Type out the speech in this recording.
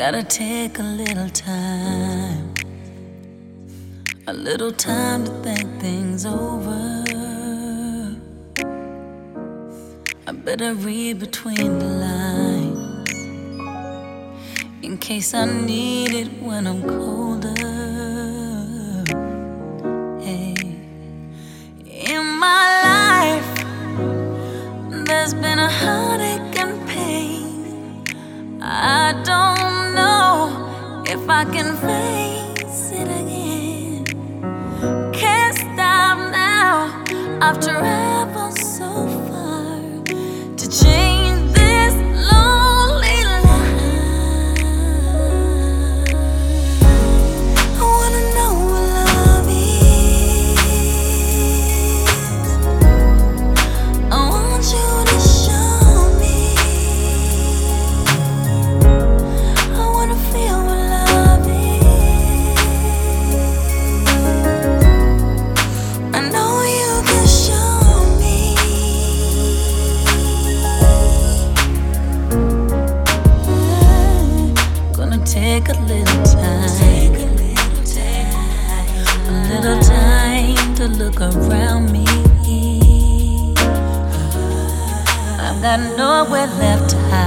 Gotta take a little time to think things over. I better read between the lines in case I need it when I'm colder. Hey. In my life, there's been a heartache and pain. I don't know if I can face it again. Can't stop now. I've traveled so far to change this lonely life. I wanna know what love is. I want you to show me. I wanna feel what love is. I know you can show me. Gonna take a little time to look around me. I've got nowhere left to hide.